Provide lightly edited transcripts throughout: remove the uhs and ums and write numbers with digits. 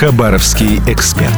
Хабаровский эксперт.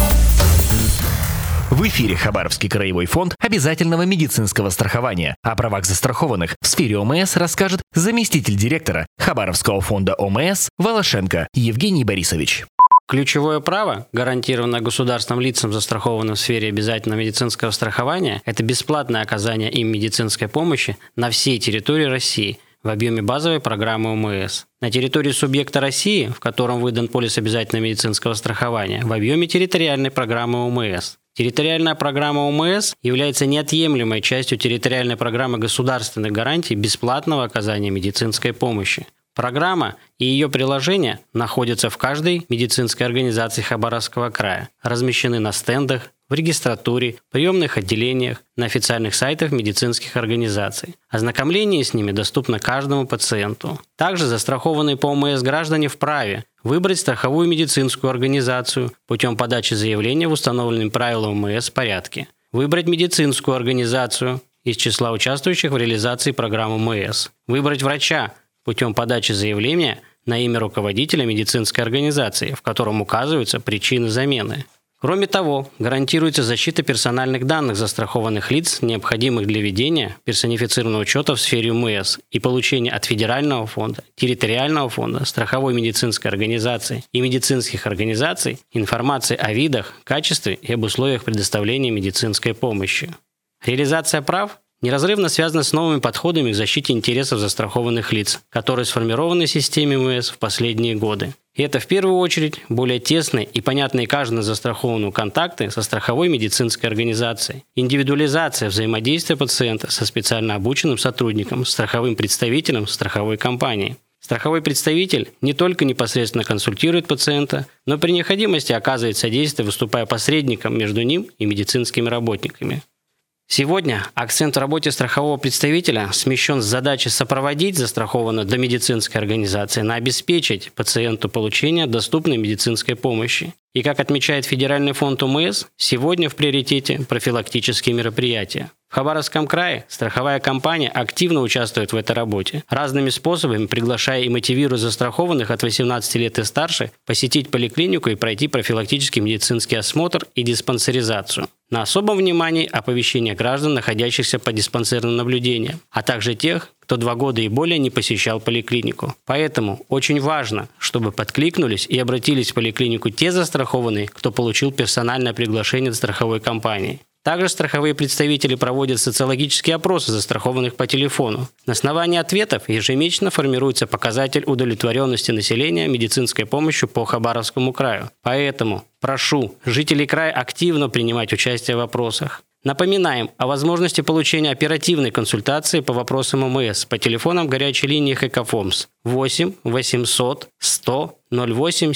В эфире Хабаровский краевой фонд обязательного медицинского страхования. О правах застрахованных в сфере ОМС расскажет заместитель директора Хабаровского фонда ОМС Волошенко Евгений Борисович. Ключевое право, гарантированное государством лицам, застрахованным в сфере обязательного медицинского страхования, это бесплатное оказание им медицинской помощи на всей территории России в объеме базовой программы ОМС. На территории субъекта России, в котором выдан полис обязательного медицинского страхования, в объеме территориальной программы ОМС. Территориальная программа ОМС является неотъемлемой частью территориальной программы государственных гарантий бесплатного оказания медицинской помощи. Программа и ее приложения находятся в каждой медицинской организации Хабаровского края, размещены на стендах, в регистратуре, приемных отделениях, на официальных сайтах медицинских организаций. Ознакомление с ними доступно каждому пациенту. Также застрахованные по ОМС граждане вправе выбрать страховую медицинскую организацию путем подачи заявления в установленном правилам ОМС порядке, выбрать медицинскую организацию из числа участвующих в реализации программы ОМС, выбрать врача путем подачи заявления на имя руководителя медицинской организации, в котором указываются причины замены. Кроме того, гарантируется защита персональных данных застрахованных лиц, необходимых для ведения персонифицированного учета в сфере ОМС и получения от федерального фонда, территориального фонда, страховой медицинской организации и медицинских организаций информации о видах, качестве и об условиях предоставления медицинской помощи. Реализация прав неразрывно связана с новыми подходами к защите интересов застрахованных лиц, которые сформированы в системе ОМС в последние годы. И это в первую очередь более тесные и понятные каждому застрахованному контакты со страховой медицинской организацией, индивидуализация взаимодействия пациента со специально обученным сотрудником, страховым представителем страховой компании. Страховой представитель не только непосредственно консультирует пациента, но при необходимости оказывает содействие, выступая посредником между ним и медицинскими работниками. Сегодня акцент в работе страхового представителя смещен с задачи сопроводить застрахованного до медицинской организации на обеспечить пациенту получение доступной медицинской помощи. И, как отмечает Федеральный фонд ОМС, сегодня в приоритете профилактические мероприятия. В Хабаровском крае страховая компания активно участвует в этой работе, разными способами приглашая и мотивируя застрахованных от 18 лет и старше посетить поликлинику и пройти профилактический медицинский осмотр и диспансеризацию. На особом внимании оповещение граждан, находящихся под диспансерным наблюдением, а также тех, кто 2 года и более не посещал поликлинику. Поэтому очень важно, чтобы подкликнулись и обратились в поликлинику те застрахованные, кто получил персональное приглашение от страховой компании. Также страховые представители проводят социологические опросы застрахованных по телефону. На основании ответов ежемесячно формируется показатель удовлетворенности населения медицинской помощью по Хабаровскому краю. Поэтому прошу жителей края активно принимать участие в опросах. Напоминаем о возможности получения оперативной консультации по вопросам ОМС по телефонам горячей линии Экофомс 8 800 100 08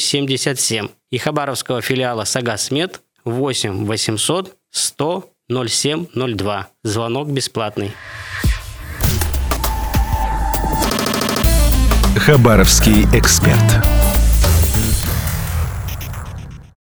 77 и хабаровского филиала Сагасмед 8 800 100 07 02. Звонок бесплатный. Хабаровский эксперт.